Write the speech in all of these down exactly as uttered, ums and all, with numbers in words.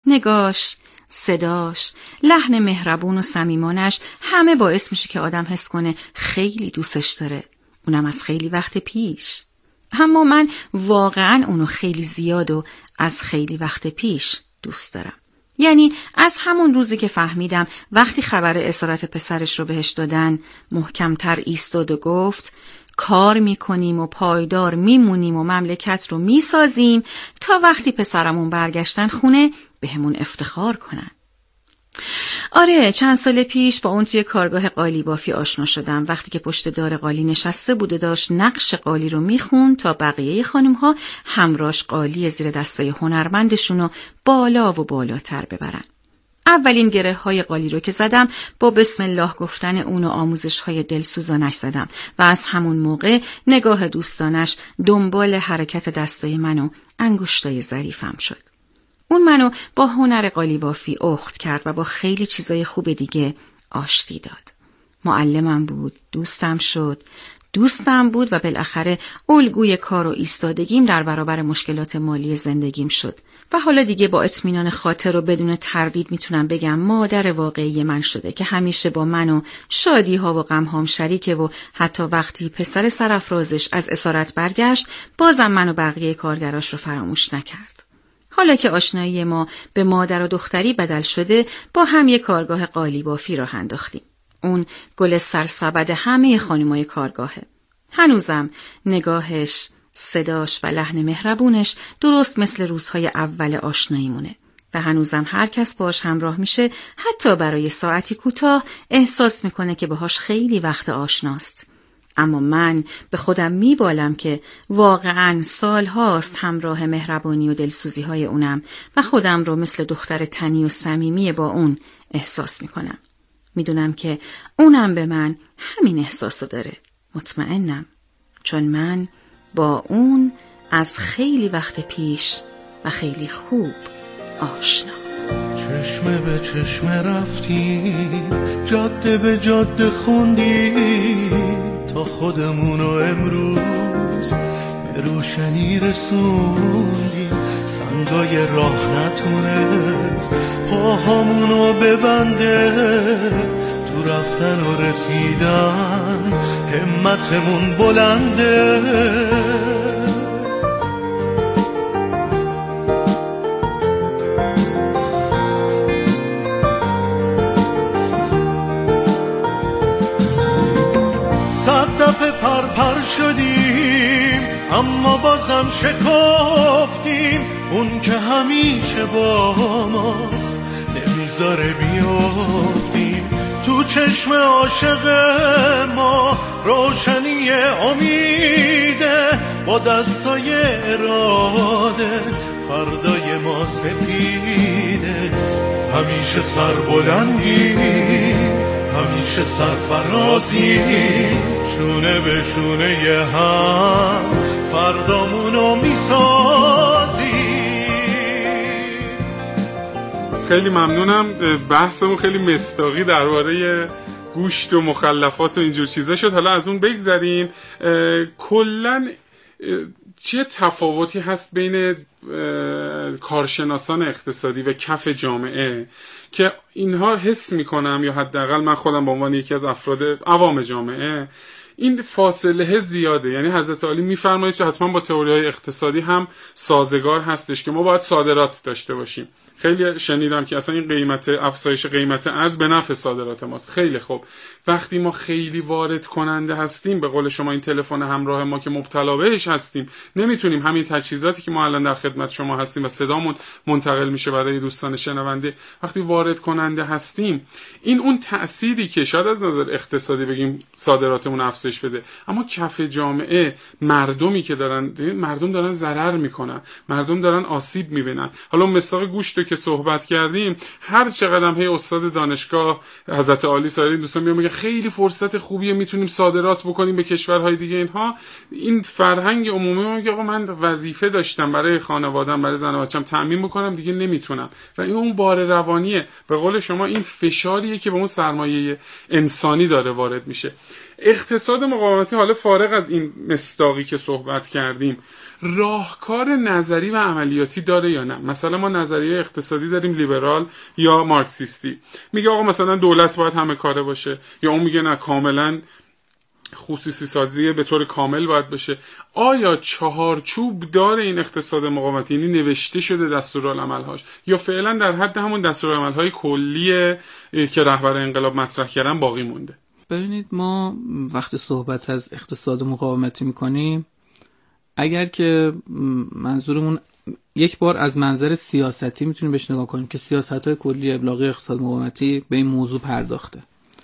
نگاش، صداش، لحن مهربون و صمیمانش همه باعث میشه که آدم حس کنه خیلی دوستش داره، اونم از خیلی وقت پیش. اما من واقعا اونو خیلی زیاد و از خیلی وقت پیش دوست دارم. یعنی از همون روزی که فهمیدم وقتی خبر اسارت پسرش رو بهش دادن محکمتر ایستاد و گفت کار میکنیم و پایدار میمونیم و مملکت رو میسازیم تا وقتی پسرمون برگشتن خونه بهمون افتخار کنن. آره، چند سال پیش با اون توی کارگاه قالی بافی آشنا شدم. وقتی که پشت دار قالی نشسته بود و داشت نقش قالی رو میخوند تا بقیه خانم ها همراش قالی زیر دستای هنرمندشون رو بالا و بالاتر ببرن. اولین گره های قالی رو که زدم با بسم الله گفتن اون و آموزش های دلسوزانش زدم و از همون موقع نگاه دوستانش دنبال حرکت دستای من و انگشتای ظریفم شد. اون منو با هنر قالی بافی اخت کرد و با خیلی چیزای خوب دیگه آشتی داد. معلمم بود، دوستم شد، دوستم بود و بالاخره الگوی کار و ایستادگیم در برابر مشکلات مالی زندگیم شد و حالا دیگه با اطمینان خاطر و بدون تردید میتونم بگم مادر واقعی من شده که همیشه با من و شادی ها و غم هام شریکه و حتی وقتی پسر سرافرازش از اسارت برگشت بازم من و بقیه کارگراش رو فراموش نکرد. حالا که آشنایی ما به مادر و دختری بدل شده با هم یک کارگاه قالی بافی راه انداختیم. اون گل سرسبد همه خانمای کارگاهه. هنوزم نگاهش، صداش و لحن مهربونش درست مثل روزهای اول آشناییمونه و هنوزم هر کس باش همراه میشه حتی برای ساعتی کوتاه احساس میکنه که باهاش خیلی وقت آشناست. اما من به خودم میبالم که واقعاً سال هاست همراه مهربانی و دلسوزی های اونم و خودم رو مثل دختر تنی و صمیمی با اون احساس میکنم. میدونم که اونم به من همین احساسو داره. مطمئنم، چون من با اون از خیلی وقت پیش و خیلی خوب آشنا. چشمه به چشمه رفتیم، جاده به جاده خوندیم تا خودمونو امروز به روشنی رسوندیم. سنگای راه نتونست پاهامونو ببنده، تو رفتن و رسیدن همتمون بلنده. صد دفعه پر پر شدیم اما بازم شکفتیم. اون که همیشه با ماست نمیذاره بیافتیم. تو چشم عاشق ما روشنی امیده، با دستای اراده فردای ما سپیده. همیشه سر بلندیم، همیشه سرفرازی، شونه به شونه هم فردامونو میسازی. خیلی ممنونم. بحثمون خیلی مصداقی درباره گوشت و مخلفات و اینجور چیزا شد. حالا از اون بگذریم. کلن چه تفاوتی هست بین کارشناسان اقتصادی و کف جامعه که اینها حس میکنم، یا حداقل من خودم به عنوان یکی از افراد عوام جامعه، این فاصله زیاده؟ یعنی حضرت علی میفرمایید که حتما با تئوری‌های اقتصادی هم سازگار هستش که ما باید صادرات داشته باشیم. خیلی شنیدم که اصلا این قیمت افزایش قیمت ارز به نفع صادرات ماست. خیلی خوب. وقتی ما خیلی وارد کننده هستیم، به قول شما این تلفن همراه ما که مبتلا بهش هستیم، نمیتونیم همین تجهیزاتی که ما الان در خدمت شما هستیم و صدامون منتقل میشه برای دوستان شنونده، وقتی وارد کننده هستیم، این اون تأثیری که شاید از نظر اقتصادی بگیم صادراتمون افزایش بده، اما کف جامعه مردمی که دارن مردم دارن ضرر میکنن، مردم دارن آسیب میبینن. حالا مصداق گوشت که صحبت کردیم، هر چقدر هی استاد دانشگاه حضرت علی سایر دوستان میگن خیلی فرصت خوبیه میتونیم صادرات بکنیم به کشورهای دیگه، اینها این فرهنگ عمومی میگه آقا من وظیفه داشتم برای خانواده‌ام، برای زن و بچه‌م تامین بکنم، دیگه نمیتونم. و این اون بار روانیه، به قول شما این فشاریه که به اون سرمایه انسانی داره وارد میشه. اقتصاد مقاومتی، حالا فارغ از این مصداقی که صحبت کردیم، راهکار نظری و عملیاتی داره یا نه؟ مثلا ما نظریه اقتصادی داریم لیبرال یا مارکسیستی، میگه آقا مثلا دولت باید همه کاره باشه، یا اون میگه نه کاملا خصوصی سازی به طور کامل باید بشه. آیا چهارچوب داره این اقتصاد مقاومتی؟ یعنی نوشته شده دستورالعمل‌هاش، یا فعلا در حد همون دستورالعمل‌های کلیه که رهبر انقلاب مطرح کردن باقی مونده؟ ببینید، ما وقتی صحبت از اقتصاد مقاومتی میکنیم، اگر که منظورمون یک بار از منظر سیاستی میتونیم بهش نگاه کنیم که سیاست‌های کلی ابلاغی اقتصاد مقاومتی به این موضوع پرداخته.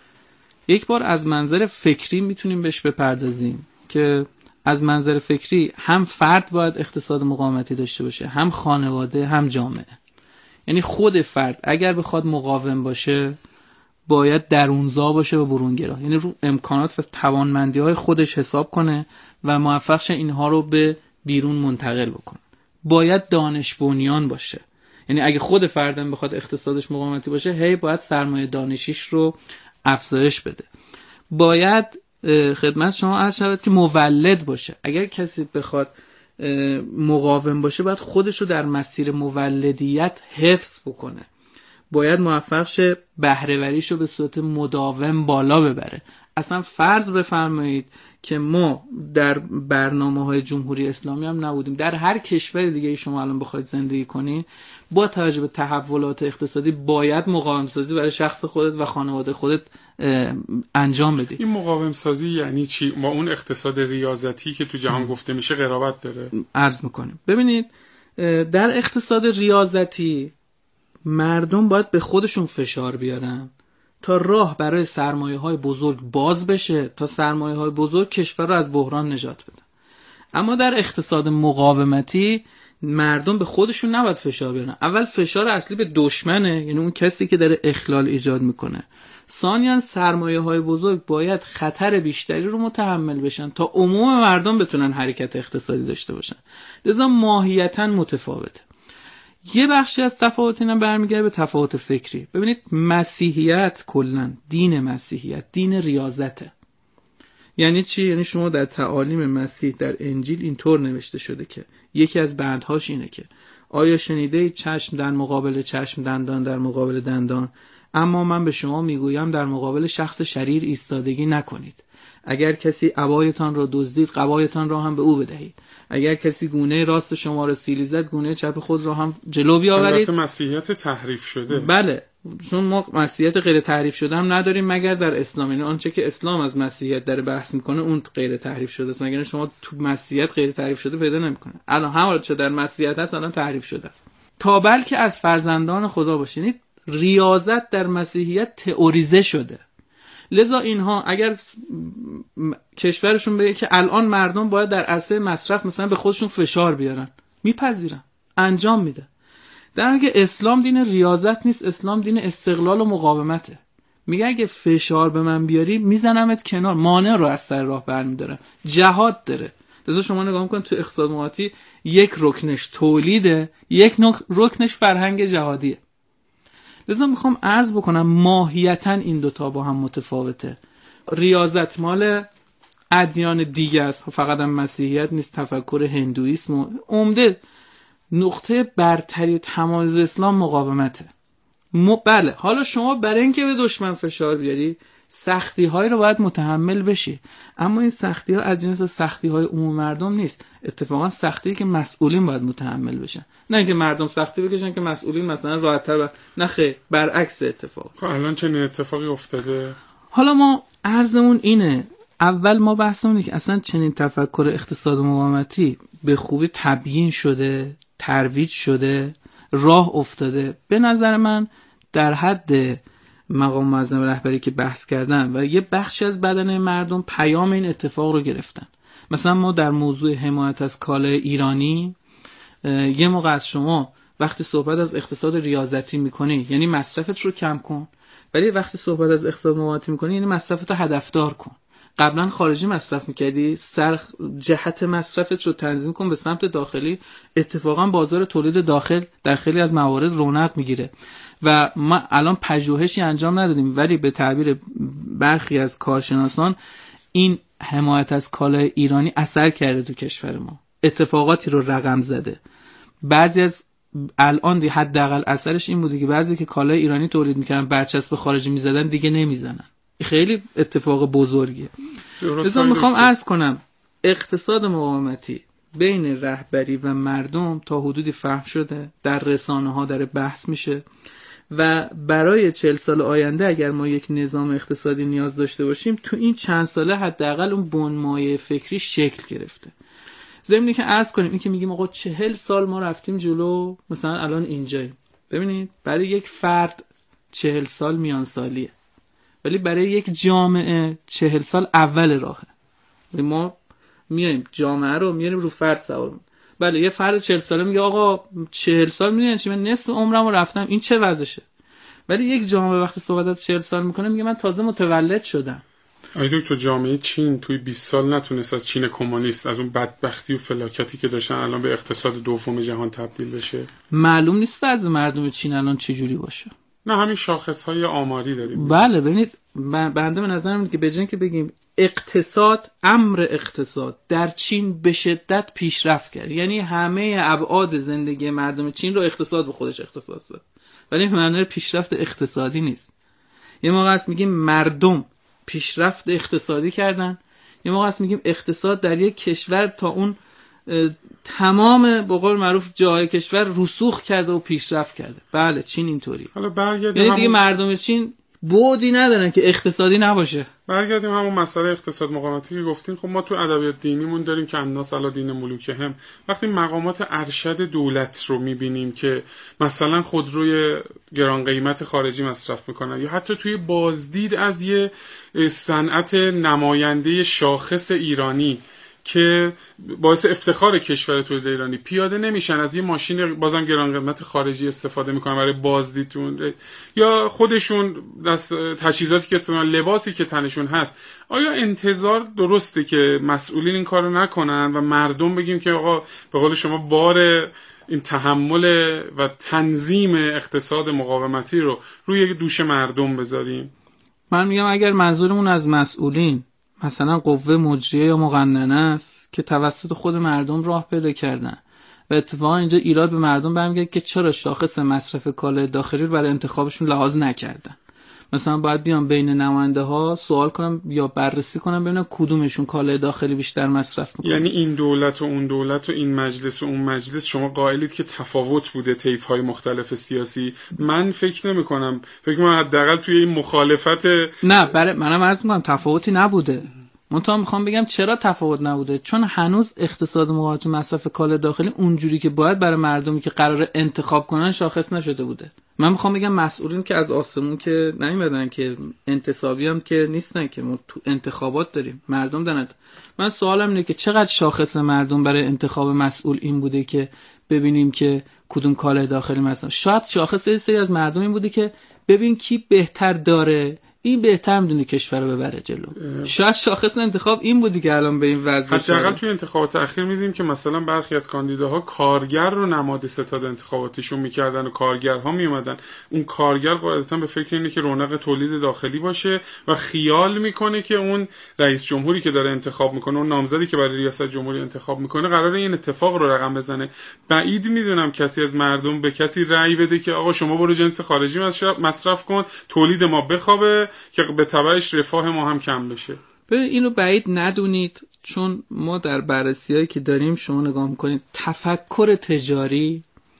یک بار از منظر فکری میتونیم بهش بپردازیم که از منظر فکری هم فرد باید اقتصاد مقاومتی داشته باشه، هم خانواده، هم جامعه. یعنی خود فرد اگر بخواد مقاوم باشه باید درونزا باشه و برونگرا، یعنی رو امکانات و توانمندی‌های خودش حساب کنه و موفق شه اینها رو به بیرون منتقل بکنه. باید دانش بنیان باشه، یعنی اگه خود فردم بخواد اقتصادش مقاومتی باشه، هی باید سرمایه دانشیش رو افزایش بده. باید خدمت شما عرض شود که مولد باشه. اگر کسی بخواد مقاوم باشه باید خودش رو در مسیر مولدیت حفظ بکنه. باید موفق شه بهره‌وریش رو به صورت مداوم بالا ببره. اصلا فرض بفرمایید که ما در برنامه‌های جمهوری اسلامی هم نبودیم، در هر کشور دیگه شما الان بخواید زندگی کنی، با توجه به تحولات اقتصادی باید مقاوم سازی برای شخص خودت و خانواده خودت انجام بدی. این مقاوم سازی یعنی چی؟ با اون اقتصاد ریاضتی که تو جهان گفته میشه قرابت داره؟ عرض میکنیم. ببینید، در اقتصاد ریاضتی مردم باید به خودشون فشار بیارن تا راه برای سرمایه‌های بزرگ باز بشه، تا سرمایه‌های بزرگ کشور رو از بحران نجات بده. اما در اقتصاد مقاومتی مردم به خودشون نباید فشار بیارن. اول فشار اصلی به دشمنه، یعنی اون کسی که داره اخلال ایجاد میکنه. ثانیاً سرمایه‌های بزرگ باید خطر بیشتری رو متحمل بشن تا عموم مردم بتونن حرکت اقتصادی داشته باشن. لذا ماهیتاً متفاوته. یه بخشی از تفاوت اینا برمیگرده به تفاوت فکری. ببینید، مسیحیت کلاً، دین مسیحیت دین ریاضته. یعنی چی؟ یعنی شما در تعالیم مسیح در انجیل اینطور نوشته شده که یکی از بندهاش اینه که آیا شنیده چشم در مقابل چشم، دندان در مقابل دندان، اما من به شما میگویم در مقابل شخص شریر ایستادگی نکنید. اگر کسی عبایتان را دزدید، قبایتان را هم به او بدهید. اگر کسی گونه راست شما را سیلی زد، گونه چپ خود را هم جلو بیاورید. البته مسیحیت تحریف شده. بله، چون ما مسیحیت غیر تحریف شده هم نداریم مگر در اسلام. یعنی آنچه که اسلام از مسیحیت داره بحث میکنه اون غیر تحریف شده است، مگر شما تو مسیحیت غیر تحریف شده پیدا نمیکنه. الان همون چه در مسیحیت هست الان تحریف شده. تا بلکه از فرزندان خدا باشید. یعنی ریاضت در مسیحیت تئوریزه شده. لذا اینها اگر کشورشون بگه که الان مردم باید در عرصه مصرف مثلا به خودشون فشار بیارن، میپذیرن، انجام میده. در حالی که اسلام دین ریاضت نیست، اسلام دین استقلال و مقاومته. میگه اگه فشار به من بیاری میزنمت کنار، مانع رو از سر راه برمیدارم. جهاد داره. لذا شما نگاه میکنید تو اقتصاد مقاومتی یک رکنش تولیده، یک رکنش فرهنگ جهادیه. لذا میخوام عرض بکنم ماهیتاً این دوتا با هم متفاوته. ریاضت مال ادیان دیگه است، فقط هم مسیحیت نیست، تفکر هندویسم و عمده نقطه برتری و تمایز اسلام مقاومته. م... بله، حالا شما برای اینکه به دشمن فشار بیاری سختی هایی رو باید متحمل بشی، اما این سختی ها از جنس سختی های عموم مردم نیست. اتفاقا سختی که مسئولین باید متحمل بشن، نه اینکه مردم سختی بکشن که مسئولین مثلا راحت‌تر بر... نه خیر، برعکس اتفاق. خب الان چنین اتفاقی افتاده؟ حالا ما عرضمون اینه، اول ما بحثمونه که اصلا چنین تفکر اقتصاد مقاومتی به خوبی تبیین شده، ترویج شده، راه افتاده. به نظر من در حد مقام معظم رهبری که بحث کردن و یه بخشی از بدنه مردم پیام این اتفاق رو گرفتن. مثلا ما در موضوع حمایت از کالای ایرانی، یه موقع از شما وقتی صحبت از اقتصاد ریاضتی میکنی یعنی مصرفت رو کم کن، ولی وقتی صحبت از اقتصاد مقاومتی میکنی یعنی مصرفت رو هدفدار کن. قبلا خارجی مصرف میکردی، سر جهت مصرفت رو تنظیم کن به سمت داخلی. اتفاقا بازار تولید داخل در خیلی از موارد رونق میگیره و ما الان پژوهشی انجام ندادیم، ولی به تعبیر برخی از کارشناسان این حمایت از کالای ایرانی اثر کرده تو کشور ما، اتفاقاتی رو رقم زده. بعضی از الان دی حداقل اثرش این بوده که بعضی که کالای ایرانی تولید میکردن برچسب خارجی میزدن دیگه نمیزنن. خیلی اتفاق بزرگیه. مثلا میخوام عرض کنم اقتصاد مقاومتی بین رهبری و مردم تا حدودی فهم شده، در رسانه ها داره بحث میشه و برای چهل سال آینده اگر ما یک نظام اقتصادی نیاز داشته باشیم تو این چند ساله حداقل اون بنمایه فکری شکل گرفته. ضمن که عرض کنیم این که میگیم آقا چهل سال ما رفتیم جلو، مثلا الان اینجاییم. ببینید برای یک فرد چهل سال میان سالیه، ولی برای یک جامعه چهل سال اول راهه. ما میایم جامعه رو میاریم رو فرد سوار. بله یه فرد چهل ساله میگه آقا چهل سال میدونین چی، من نصف عمرمو رفتم، این چه وضعشه؟ ولی یک جامعه وقتی صحبت از چهل سال میکنه میگه من تازه متولد شدم. آیا تو جامعه چین توی بیست سال نتونست از چین کمونیست، از اون بدبختی و فلاکتی که داشتن الان به اقتصاد دوم جهان تبدیل بشه؟ معلوم نیست وضع مردم چین الان چه جوری باشه. نه همین شاخص‌های آماری داریم. بله ببینید بنده به نظرم میاد که بجن که بگیم اقتصاد، امر اقتصاد در چین به شدت پیشرفت کرد، یعنی همه ابعاد زندگی مردم چین رو اقتصاد به خودش اختصاص داد، ولی به معنی پیشرفت اقتصادی نیست. یه موقع است میگیم مردم پیشرفت اقتصادی کردن، یه موقع است میگیم اقتصاد در یک کشور تا اون تمام به قول معروف جای کشور رسوخ کرده و پیشرفت کرده. بله چین اینطوری. حالا برگردیم یعنی دیگه مردم چین بودی ندارن که اقتصادی نباشه. برگردیم همون مسئله اقتصاد مقاومتی که گفتین. خب ما تو ادبیات دینیمون داریم که الناس علی دین ملوکهم، وقتی مقامات ارشد دولت رو میبینیم که مثلا خودروی گران قیمت خارجی مصرف میکنن یا حتی توی بازدید از یه صنعت نماینده شاخص ایرانی که باعث افتخار کشور تولید ایرانی پیاده نمیشن، از یه ماشین بازم گران قیمت خارجی استفاده میکنن برای بازدیدتون، یا خودشون دست تجهیزاتی که استفاده، لباسی که تنشون هست، آیا انتظار درسته که مسئولین این کارو نکنن و مردم بگیم که آقا به قول شما بار این تحمل و تنظیم اقتصاد مقاومتی رو روی دوش مردم بذاریم؟ من میگم اگر منظورمون از مسئولین مثلا قوه مجریه یا مقننه است که توسط خود مردم راه پیدا کردن و اتفاقا اینجا ایراد به مردم برمیگرده که چرا شاخص مصرف کالای داخلی رو برای انتخابشون لحاظ نکردن. مثلا باید بیان بین نماینده ها سوال کنم یا بررسی کنم ببینم کدومشون کالای داخلی بیشتر مصرف میکنه. یعنی این دولت و اون دولت و این مجلس و اون مجلس شما قائلید که تفاوت بوده طیف های مختلف سیاسی؟ من فکر نمی کنم. فکر کنم حداقل توی این مخالفت نه، برای منم عرض میکنم تفاوتی نبوده. منتها میخوام بگم چرا تفاوت نبوده، چون هنوز اقتصاد مقاومت مصرف کالای داخلی اونجوری که باید برای مردمی که قرار انتخاب کنن شاخص نشده بوده. من میخوام بگم مسئولین که از آسمون که نمیادن، که انتصابی هم که نیستن، که ما تو انتخابات داریم، مردم دارن. من سوالم اینه که چقدر شاخص مردم برای انتخاب مسئول این بوده که ببینیم که کدوم کالای داخلی مثلا. شاید شاخص یه سری از مردم این بوده که ببین کی بهتر داره، این بهتر میدونه کشور رو ببره جلو. شاید شاخص انتخاب این بودی که الان به این وضع شده. حداقل توی انتخابات اخیر می‌دیدیم که مثلا برخی از کاندیداها کارگر رو نماد ستاد انتخاباتیشون می‌کردن و کارگرها میومدن. اون کارگر قاعدتاً به فکر اینه که رونق تولید داخلی باشه و خیال میکنه که اون رئیس جمهوری که داره انتخاب میکنه، اون نامزدی که برای ریاست جمهوری انتخاب میکنه، قراره این اتفاق رو رقم بزنه. بعید میدونم کسی از مردم به کسی رأی بده که آقا شما برو جنس خارجی مصرف کن، تولید ما بخوابه که به تبعش رفاه ما هم کم بشه. ببین اینو بعید ندونید، چون ما در بررسی‌هایی که داریم شما نگاه میکنید تفکر تجاری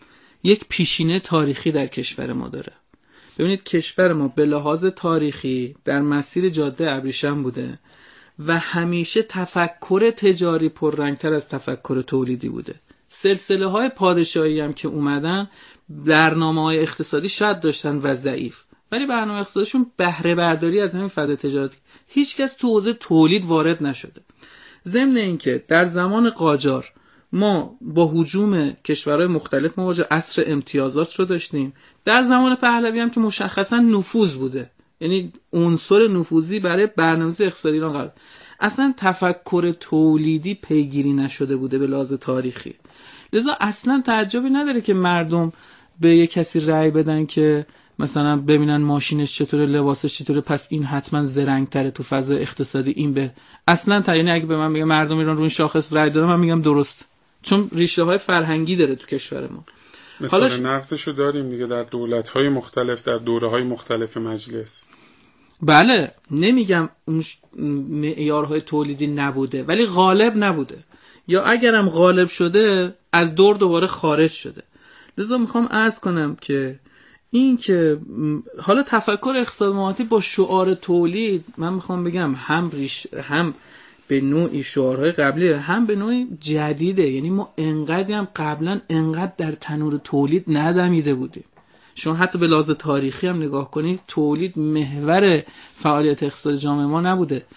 یک پیشینه تاریخی در کشور ما داره. ببینید کشور ما به لحاظ تاریخی در مسیر جاده ابریشم بوده و همیشه تفکر تجاری پررنگتر از تفکر تولیدی بوده. سلسله های پادشاهی هم که اومدن برنامه‌های اقتصادی شاید داشتن و ضعیف، ولی برنامه اقتصادیشون بهره برداری از همین فضای تجارتی. هیچکس تو حوزه تولید وارد نشده. ضمن اینکه در زمان قاجار ما با هجوم کشورهای مختلف مواجه عصر امتیازات رو داشتیم. در زمان پهلوی هم که مشخصا نفوذ بوده، یعنی عنصر نفوذی برای برنامه‌ریزی اقتصادی ایران قرار. اصلا تفکر تولیدی پیگیری نشده بوده به لحاظ تاریخی. لذا اصلا تعجبی نداره که مردم به یک کسی رأی بدن که مثلا ببینن ماشینش چطوره، لباسش چطوره، پس این حتما زرنگ‌تره تو فضای اقتصادی، این به اصلا تا یعنی اگه به من بگه مردم ایران رو این شاخص رای دادن، من میگم درست، چون ریشه های فرهنگی داره تو کشور ما. مثلا ش... نقصشو داریم دیگه در دولت‌های مختلف، در دوره‌های مختلف مجلس. بله، نمیگم اون معیارهای تولیدی نبوده، ولی غالب نبوده، یا اگرم غالب شده از دور دوباره خارج شده. لذا میخوام عرض کنم که این که حالا تفکر اقتصاد مالی با شعار تولید، من میخوام بگم هم ریش هم به نوعی شعارهای قبلیه، هم به نوعی جدیده. یعنی ما انقدر هم قبلا انقدر در تنور تولید ندمیده بودیم. شما حتی به لحاظ تاریخی هم نگاه کنید، تولید محور فعالیت اقتصاد جامعه ما نبوده.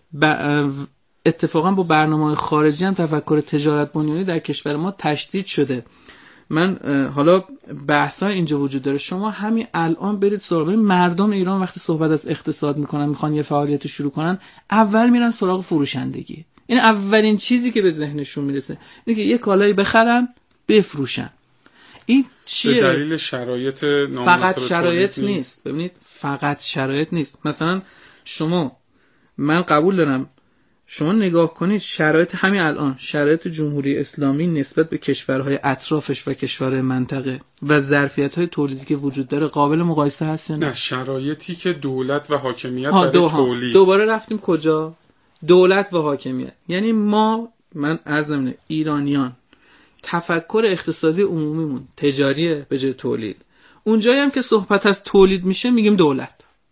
اتفاقا با برنامه‌های خارجی هم تفکر تجارت بنیانی در کشور ما تشدید شده. من حالا بحث‌ها اینجا وجود داره، شما همین الان برید سراغ مردم ایران وقتی صحبت از اقتصاد میکنن، میخوان یه فعالیت شروع کنن، اول میرن سراغ فروشندگی. این اولین چیزی که به ذهنشون میرسه اینه که یه کالایی بخرن بفروشن. این چیه؟ به دلیل شرایط نامناسب. فقط شرایط نیست. نیست ببینید فقط شرایط نیست. مثلا شما، من قبول دارم شما نگاه کنید شرایط همین الان، شرایط جمهوری اسلامی نسبت به کشورهای اطرافش و کشورهای منطقه و ظرفیت‌های تولیدی که وجود داره قابل مقایسه هست یا نه؟ نه، شرایطی که دولت و حاکمیت برای دو تولید. دوباره رفتیم کجا؟ دولت و حاکمیت. یعنی ما، من عرض نمی‌کنم، ایرانیان تفکر اقتصادی عمومیمون تجاریه به جای تولید. اونجایی هم که صحبت از تولید میشه میگیم دولت.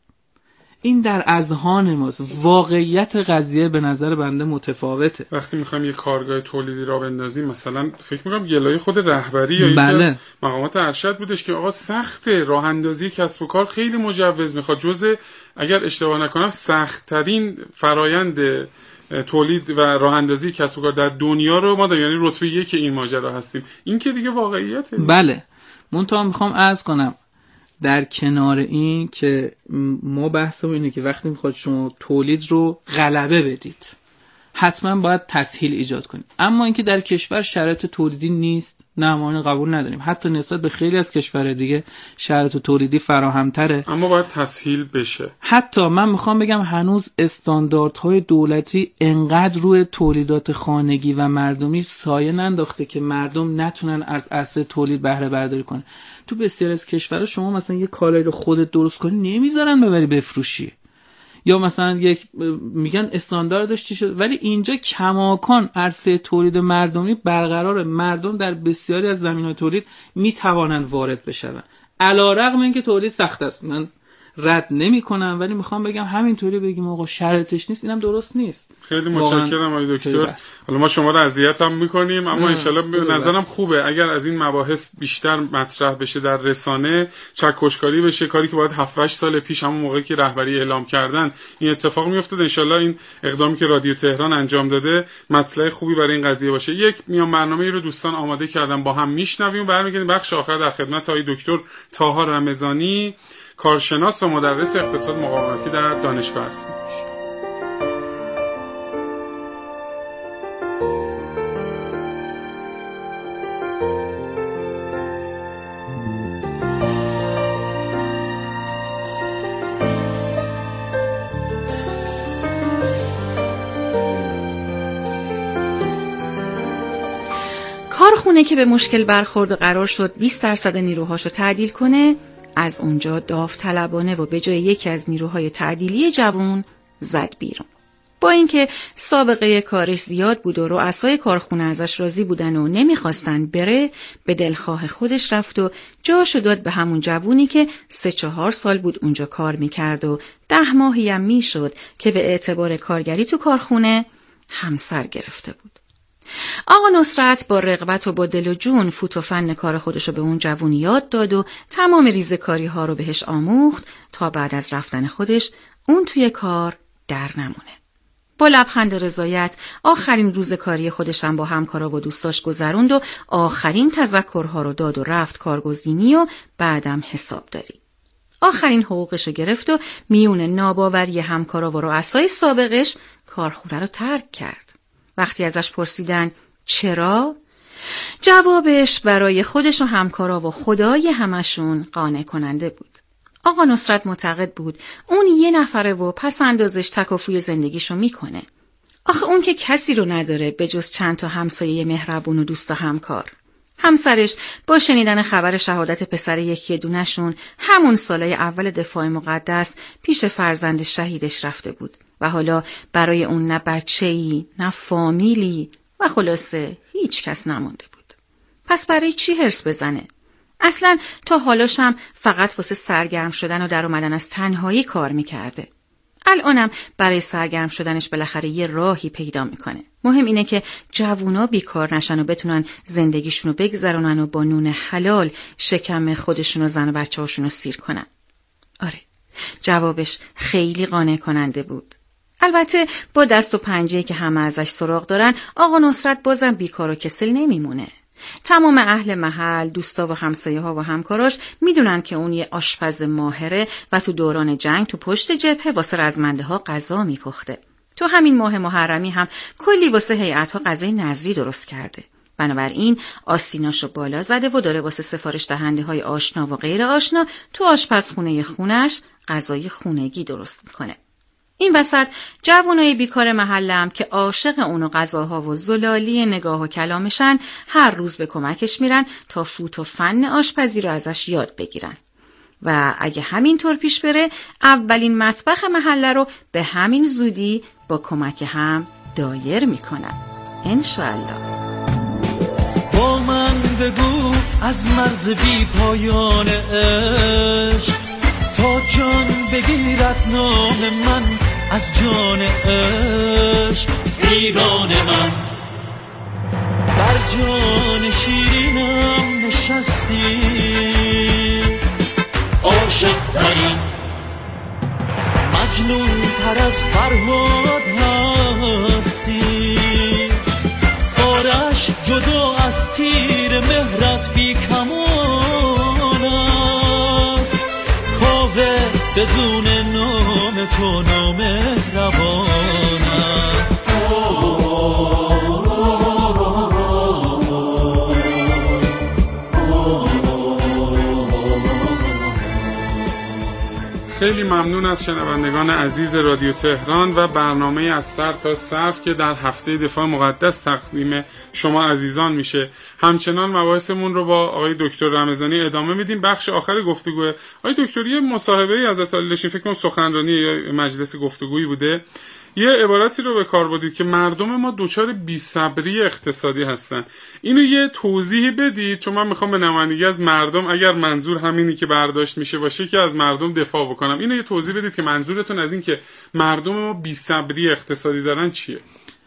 این در اذهان ماست. واقعیت قضیه به نظر بنده متفاوته. وقتی میخوایم یه کارگاه تولیدی را بندازیم، مثلا فکر میکنم گلای خود رهبری یا بله. این مقامات ارشد بودش که آقا سخته، راه اندازی کسب و کار خیلی مجوز میخواد، جزء اگر اشتباه نکنم سخت ترین فرایند تولید و راه اندازی کسب و کار در دنیا رو ما داریم، یعنی رتبه یک این ماجرا هستیم. این که دیگه واقعیته. بله. منتها میخوام عرض کنم در کنار این که ما بحثمون اینه که وقتی میخواد شما تولید رو غلبه بدید حتما باید تسهیل ایجاد کنید، اما اینکه در کشور شرایط تولیدی نیست، نه ما اینو قبول نداریم. حتی نسبت به خیلی از کشورهای دیگه شرایط تولیدی فراهم‌تره، اما باید تسهیل بشه. حتی من میخوام بگم هنوز استانداردهای دولتی انقدر روی تولیدات خانگی و مردمی سایه ننداخته که مردم نتونن از اصل تولید بهره برداری کنن. تو بسیار از کشورها شما مثلا یه کالایی رو خودت درست کنی نمیذارن ببری بفروشی، یا مثلا یک میگن استانداردش چی شد، ولی اینجا کماکان عرصه تولید مردمی برقرار، مردم در بسیاری از زمینه‌های تولید میتوانند وارد بشن، علی‌رغم اینکه تولید سخت است. من رد نمی کنم، ولی میخوام بگم همینطوری بگیم آقا شرایطش نیست، اینم درست نیست. خیلی متشکرم آقای دکتر. حالا ما شما رو اذیت هم میکنیم، اما انشالله به نظرم خوبه اگر از این مباحث بیشتر مطرح بشه در رسانه، چکشکاری بشه، کاری که باید هفت هشت سال پیش همون موقعی که رهبری اعلام کردن این اتفاق میافتاد. انشالله این اقدامی که رادیو تهران انجام داده مطلع خوبی برای این قضیه باشه. یک میان برنامه‌ای رو دوستان آماده کردن با هم میشنویم و برمیگردیم بخش آخر در خدمت آقای دکتر طاها رمضانی، کارشناس و مدرس اقتصاد مقاومتی در دانشگاه هستیم. کارخونه که به مشکل برخورد قرار شد بیست درصد نیروهاشو تعدیل کنه، از اونجا داوطلبانه و به جای یکی از نیروهای تعدیلی جوان زد بیرون. با اینکه سابقه کارش زیاد بود و رؤسای کارخونه ازش راضی بودن و نمیخواستن بره، به دلخواه خودش رفت و جاشو داد به همون جوونی که سه چهار سال بود اونجا کار میکرد و ده ماهی هم میشد که به اعتبار کارگری تو کارخونه همسر گرفته بود. آقا نصرت با رغبت و با دل و جون فوت و فن کار خودشو به اون جوون یاد داد و تمام ریزکاری ها رو بهش آموخت تا بعد از رفتن خودش اون توی کار در نمونه. با لبخند رضایت آخرین روز کاری خودش هم با همکارا و دوستاش گذروند و آخرین تذکرها رو داد و رفت کارگزینی و بعدم حسابداری. آخرین حقوقشو گرفت و میون ناباوری همکارا و رؤسای سابقش کارخونه رو ترک کرد. وقتی ازش پرسیدن چرا؟ جوابش برای خودش و همکارا و خدای همشون قانع کننده بود. آقا نصرت معتقد بود اون یه نفره و پس اندازش تکافوی زندگیشو میکنه. آخه اون که کسی رو نداره به جز چند تا همسایه مهربون و دوست و همکار. همسرش با شنیدن خبر شهادت پسر یکی دونشون همون سالای اول دفاع مقدس پیش فرزند شهیدش رفته بود و حالا برای اون نه بچه‌ای نه فامیلی و خلاصه هیچ کس نمونده بود. پس برای چی هرس بزنه؟ اصلا تا حالاش هم فقط واسه سرگرم شدن و در اومدن از تنهایی کار میکرده. الانم برای سرگرم شدنش بالاخره یه راهی پیدا میکنه. مهم اینه که جوونا بیکار نشن و بتونن زندگیشونو بگذرونن و با نون حلال شکم خودشون و زن و بچه هاشونو سیر کنن. آره، جوابش خیلی قانع کننده بود. البته با دست و پنجه‌ای که همه ازش سراغ دارن، آقا نصرت بازم بیکار و کسل نمیمونه. تمام اهل محل، دوستا و همسایه ها و همکاراش میدونن که اون یه آشپز ماهره و تو دوران جنگ تو پشت جبهه واسه رزمنده ها غذا میپخته. تو همین ماه محرمی هم کلی واسه هیئت ها غذای نظری درست کرده. بنابراین آستیناشو بالا زده و داره واسه سفارش دهنده های آشنا و غیر آشنا تو آشپزخونه خونش غذای خونگی درست میکنه. این وسط جوانای بیکار محلم که عاشق اون و غذاها و زلالی نگاه و کلامشن هر روز به کمکش میرن تا فوت و فن آشپزی رو ازش یاد بگیرن و اگه همینطور پیش بره اولین مطبخ محله رو به همین زودی با کمک هم دایر میکنن انشالله. با من بگو از مرز بی پایان عشق تا جان بگیرد نام من از جان عشق. ایران من بر جان شیرینم نشستی، عاشق ترین مجنون تر از فرهاد هستی. آرش جدا از تیر مهرت بی کمان است، کاوه بدون نام تو نامهربان است. خیلی ممنون از شنوندگان عزیز رادیو تهران و برنامه از سر تا صرف که در هفته دفاع مقدس تقدیم شما عزیزان میشه. همچنان مباحثمون رو با آقای دکتر رمضانی ادامه میدیم. بخش آخر گفتگو آقای دکتر یه مصاحبه از علی داشتیم، فکر کنم سخنرانی یا مجلس گفتگویی بوده، یه عبارتی رو به کار بردید که مردم ما دوچار بی‌صبری اقتصادی هستن. اینو یه توضیح بدید، چون من میخوام به نمایندگی از مردم، اگر منظور همینی که برداشت میشه باشه، که از مردم دفاع بکنم. اینو یه توضیح بدید که منظورتون از این که مردم ما بی‌صبری اقتصادی دارن چیه؟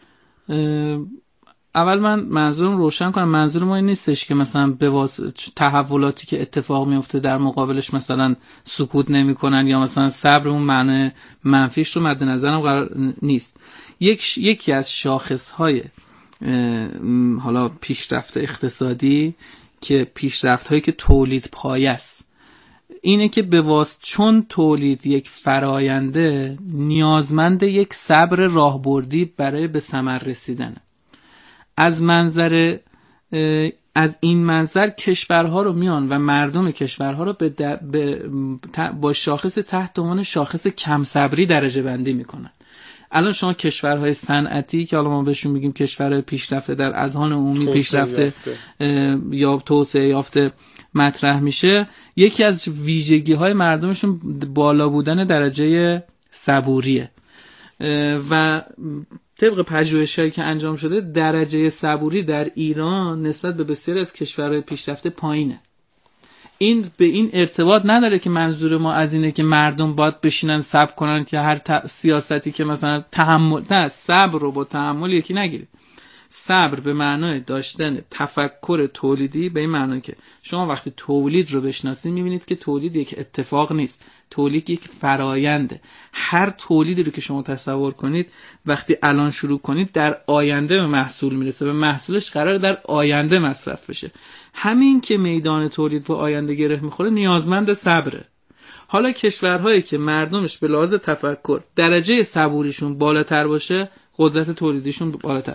اول من منظورم روشن کنم. منظور ما این نیستش که مثلا به واسطه تحولاتی که اتفاق میفته در مقابلش مثلا سکوت نمیکنن یا مثلا صبر اون معنی منفیش رو مد نظرم قرار نیست. یک یکی از شاخصهای حالا پیشرفت اقتصادی که پیشرفت هایی که تولید پایه است اینه که به واسطه چون تولید یک فراینده نیازمند یک صبر راهبردی برای به ثمر رسیدنه. از منظر از این منظر کشورها رو میان و مردم کشورها رو به, به با شاخص تحت عنوان شاخص کم صبری درجه بندی میکنن. الان شما کشورهای صنعتی که حالا ما بهشون میگیم کشور پیشرفته در اذهان عمومی پیشرفته یا توسعه یافته مطرح میشه، یکی از ویژگی‌های مردمشون بالا بودن درجه صبوریه و طبق پژوهش‌هایی که انجام شده درجه صبوری در ایران نسبت به بسیاری از کشورهای پیشرفته پایینه. این به این ارتباط نداره که منظور ما از اینه که مردم باید بشینن صبر کنن که هر ت... سیاستی که مثلا تحمل، نه، صبر رو با تحمل یکی نگیرید. صبر به معنای داشتن تفکر تولیدی، به این معنی که شما وقتی تولید رو بشناسید میبینید که تولید یک اتفاق نیست، تولید یک فراینده. هر تولیدی رو که شما تصور کنید وقتی الان شروع کنید در آینده به محصول میرسه، به محصولش قرار در آینده مصرف بشه. همین که میدان تولید با آینده گره میخوره نیازمند صبره. حالا کشورهایی که مردمش به لحاظ تفکر درجه صبوریشون بالاتر باشه قدرت تولیدیشون بالاتر.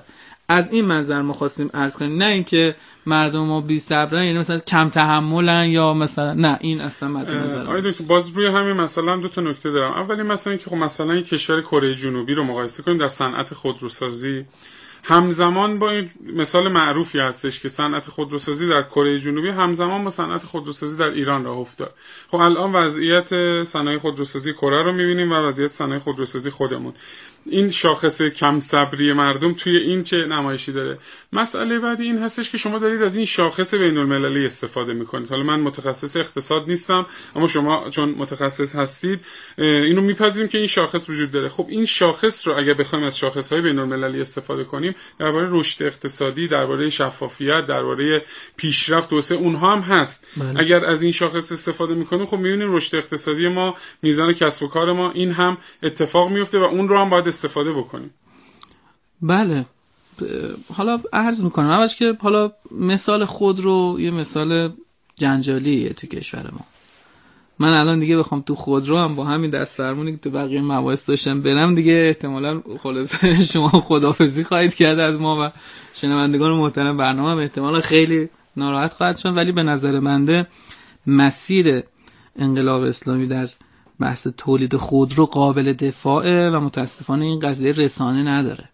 از این منظر ما خواستیم عرض کنیم، نه اینکه مردم ما بی صبرن، یعنی مثلا کم تحملن یا مثلا نه، این اصلا مد نظر. آره دکتر، باز روی همین مثلا دو تا نکته دارم. اولی مثلا اینکه خب مثلا یک کشور کره جنوبی رو مقایسه کنیم در صنعت خودروسازی، همزمان با این مثال معروفی هستش که صنعت خودروسازی در کره جنوبی همزمان با صنعت خودروسازی در ایران راه افتاد. خب الان وضعیت صنایع خودروسازی کره رو می‌بینیم و وضعیت صنایع خودروسازی خودمون. این شاخص کم صبری مردم توی این چه نمایشی داره. مسئله بعدی این هستش که شما دارید از این شاخص بین‌المللی استفاده می‌کنید. حالا من متخصص اقتصاد نیستم، اما شما چون متخصص هستید اینو میپذیریم که این شاخص وجود داره. خب این شاخص رو اگه بخوایم از شاخص‌های بین‌المللی استفاده کنیم، درباره رشد اقتصادی، درباره شفافیت، درباره پیشرفت توسعه اونها هم هست. بله. اگر از این شاخص استفاده می‌کنیم خب می‌بینیم رشد اقتصادی ما، میزان کسب و کار ما، این هم اتفاق میفته و اون رو هم باید استفاده بکنیم. بله. حالا عرض میکنم اولش که حالا مثال خود رو یه مثال جنجالیه تو کشور ما. من الان دیگه بخوام تو خودرو هم با همین دست فرمونی که تو بقیه مباحث داشتم برم دیگه احتمالاً خلاصه شما خداحافظی خواهید کرد از ما و شنوندگان محترم برنامه هم احتمالاً خیلی ناراحت خواهد شد، ولی به نظر منده مسیر انقلاب اسلامی در بحث تولید خودرو قابل دفاعه و متاسفانه این قضیه رسانه نداره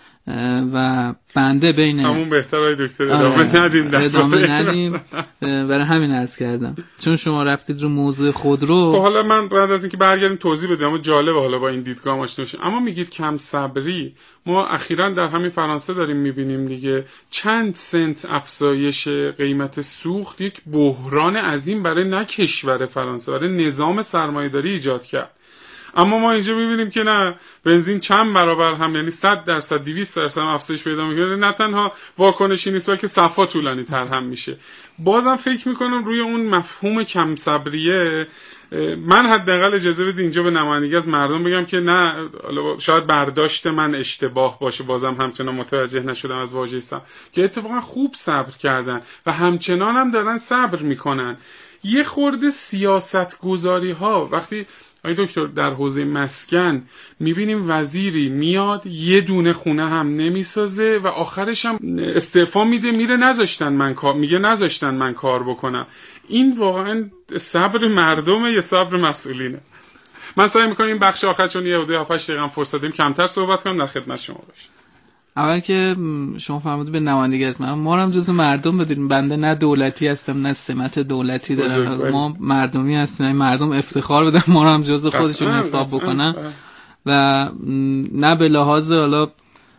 و بنده بین همون بهتره دکتر ادامه ندیم در ادامه ندیم برای همین عرض کردم چون شما رفتید رو موضوع خودرو. خب حالا من بعد از اینکه برگردیم توضیح بدم، اما جالبه حالا با این دیدگاه آشنا بشیم. اما میگید کم صبری، ما اخیراً در همین فرانسه داریم میبینیم دیگه چند سنت افزایش قیمت سوخت یک بحران عظیم برای نه کشور فرانسه، برای نظام سرمایه‌داری ایجاد کرد. اما ما اینجا میبینیم که نه، بنزین چند برابر هم، یعنی صد درصد دویست درصد هم افزایش پیدا میکنه. نه تنها واکنشی نیست بلکه صفا طولانی تر هم میشه. بازم فکر میکنم روی اون مفهوم کم صبریه من حداقل اجازه بدید اینجا به نمایندگی از مردم بگم که نه، شاید برداشت من اشتباه باشه، بازم همچنان متوجه نشدم از واژه صبر، که اتفاقا خوب صبر کردن و همچنان هم دارن صبر میکنن. یه خورده سیاست گذاری ها، وقتی آی دکتر در حوزه مسکن میبینیم وزیری میاد یه دونه خونه هم نمیسازه و آخرش هم استعفا میده، میره نذاشتن من کار میگه نذاشتن من کار بکنم. این واقعا صبر مردمه یا صبر مسئولینه؟ من سعی میکنم این بخش آخر چون یه هفته هشت دقیقه فرصت داریم کمتر صحبت کنم، در خدمت شما باشم. اول که شما فرمودید به نمایندگی از من، ما هم جزو مردم بدونیم، بنده نه دولتی هستم نه سمت دولتی دارم، ما مردمی هستیم، مردم افتخار بدن ما رو هم جزو خودشون حساب بکنن و نه به لحاظ حالا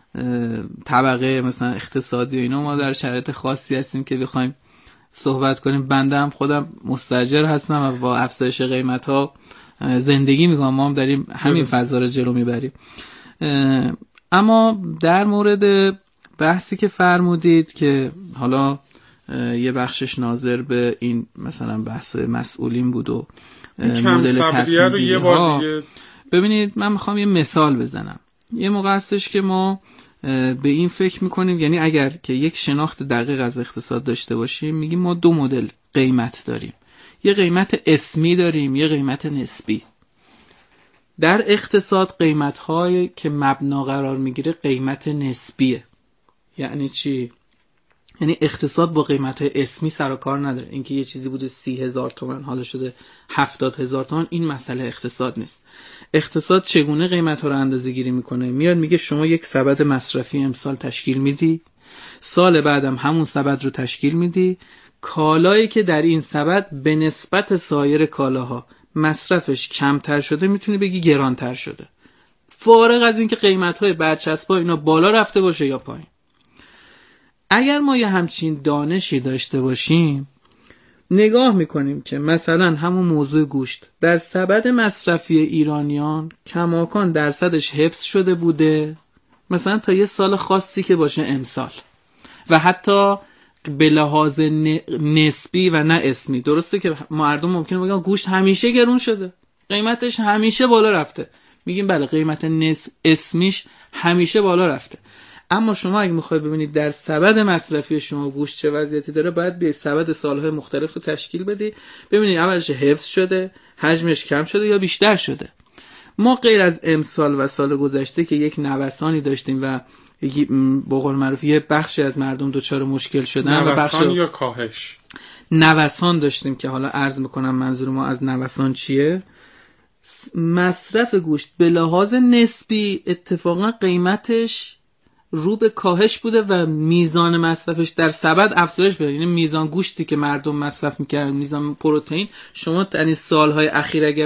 طبقه مثلا اقتصادی و اینا ما در شرایط خاصی هستیم که بخوایم صحبت کنیم. بنده هم خودم مستاجر هستم و با افزایش قیمت ها زندگی میکنم، ما هم داریم همین فضا رو جلو میبریم. اما در مورد بحثی که فرمودید که حالا یه بخشش ناظر به این مثلا بحث مسئولین بود و مدل تصمیم گیری ها، ببینید من میخوام یه مثال بزنم. یه موقع هستش که ما به این فکر میکنیم، یعنی اگر که یک شناخت دقیق از اقتصاد داشته باشیم میگیم ما دو مدل قیمت داریم، یه قیمت اسمی داریم، یه قیمت نسبی. در اقتصاد قیمت‌هایی که مبنا قرار میگیره قیمت نسبیه. یعنی چی؟ یعنی اقتصاد با قیمت‌های اسمی سر و کار نداره. اینکه یه چیزی بوده سی هزار تومان حالا شده هفتاد هزار تومان، این مسئله اقتصاد نیست. اقتصاد چگونه قیمت‌ها رو اندازه گیری میکنه؟ میاد میگه شما یک سبد مصرفی امسال تشکیل میدی، سال بعدم همون سبد رو تشکیل میدی، کالایی که در این سبد به نسبت سایر کالاها مصرفش کمتر شده میتونی بگی گرانتر شده، فارغ از اینکه قیمت‌های برچسب‌ها اینا بالا رفته باشه یا پایین. اگر ما یه همچین دانشی داشته باشیم نگاه میکنیم که مثلا همون موضوع گوشت در سبد مصرفی ایرانیان کماکان درصدش حفظ شده بوده مثلا تا یه سال خاصی که باشه امسال، و حتی به لحاظ نسبی و نه اسمی. درسته که مردم ممکنه بگن گوشت همیشه گرون شده، قیمتش همیشه بالا رفته، میگیم بله قیمت نس اسمیش همیشه بالا رفته، اما شما اگه میخواید ببینید در سبد مصرفی شما گوشت چه وضعیتی داره، باید به سبد سالهای مختلف رو تشکیل بدی ببینید اولش حفظ شده، حجمش کم شده یا بیشتر شده. ما غیر از امسال و سال گذشته که یک نوسانی داشتیم و یکی به قول معروف یه بخشی از مردم دچار مشکل شدن و بخش نوسان یا کاهش. نوسان داشتیم که حالا عرض میکنم منظور ما از نوسان چیه. مصرف گوشت به لحاظ نسبی اتفاقا قیمتش رو به کاهش بوده و میزان مصرفش در سبد افزایش پیدا. یعنی میزان گوشتی که مردم مصرف میکردن، میزان پروتئین، شما در این سالهای اخیر اگر